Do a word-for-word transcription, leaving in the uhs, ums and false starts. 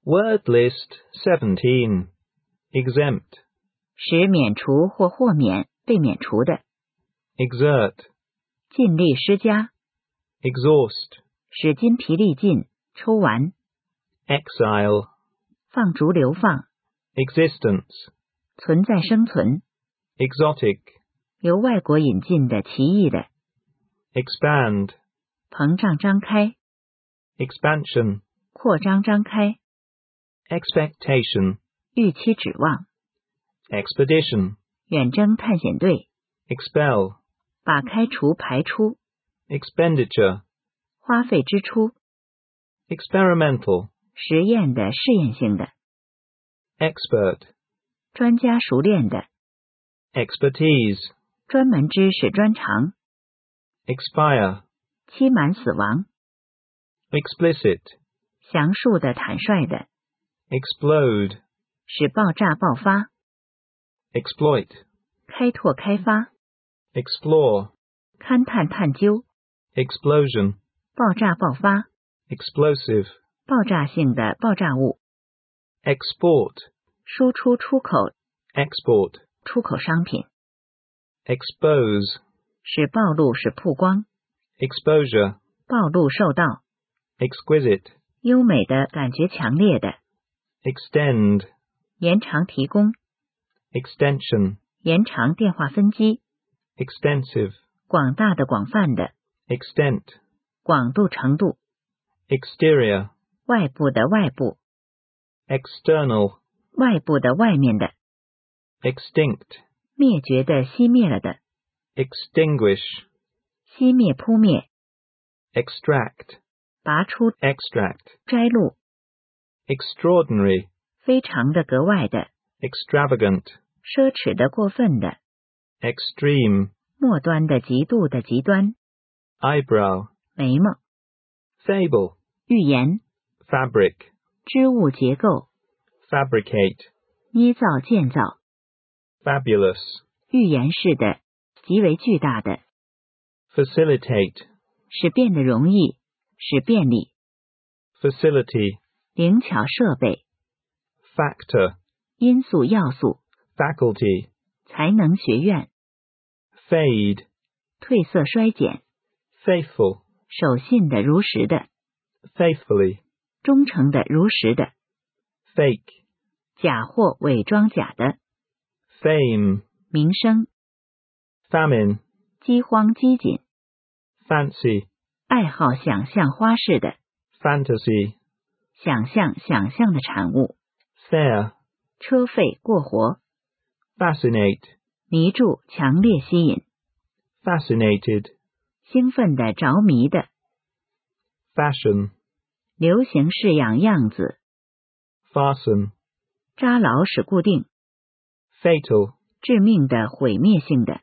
Word list seventeen. Exempt. 使免除或豁免被免除的。 Exert. 尽力施加。 Exhaust. 使筋疲力尽，抽完。 Exile. 放逐流放。 Existence. 存在生存。 Exotic. 由外国引进的奇异的。 Expand. 膨胀张开。 Expansion. 扩张张开。 Expectation. 预期指望。 Expedition. 远征探险队。 Expel. 把开除排出。 Expenditure. 花费支出。 Experimental. 实验的试验性的。 Expert. 专家熟练的。 Expertise. 专门知识专长。 Expire. 期满死亡。 Explicit. 详述的坦率的。 Explode. 使爆炸爆发。 Exploit. 开拓开发。 Explore. 勘探探究。 Explosion. 爆炸爆发。 Explosive. 爆炸性的爆炸物。 Export. 输出出口。 Export. 出口商品。 Expose. 使暴露使曝光。 Exposure. 暴露受到。 Exquisite. 优美的感觉强烈的。 Extend. 延长提供。 Extension. 延长电话分机。 Extensive. 广大的广泛的。 Extent. 广度程度。 Exterior. 外部的外部。 External. 外部的外面的。 Extinct. 灭绝的熄灭了的。 Extinguish. 熄灭扑灭。 Extract. 拔出。 Extract. 摘录。 Extraordinary. 非常的格外的。 Extravagant. 奢侈的过分的。 Extreme. 末端的极度的极端。 Eyebrow. 眉毛。 Fable. 预言。 Fabric. 织物结构。 Fabricate. 捏造建造。 Fabulous. 预言式的，极为巨大的。 Facilitate. 使变得容易，使便利。 Facility. 灵巧设备。 Factor. 因素要素。 Faculty. 才能学院。 Fade. 褪色衰减。 Faithful. 守信的如实的。 Faithfully. 忠诚的如实的。 Fake. 假或伪装假的。 Fame. 名声。 Famine. 饥荒饥馑。 Fancy. 爱好想象花式的。 Fantasy. 想象想象的产物。 Fair. 车费过活。 Fascinate. 迷住强烈吸引。 Fascinated. 兴奋的着迷的。 Fashion. 流行式样样子。 Fasten. 扎牢使固定。 Fatal. 致命的毁灭性的。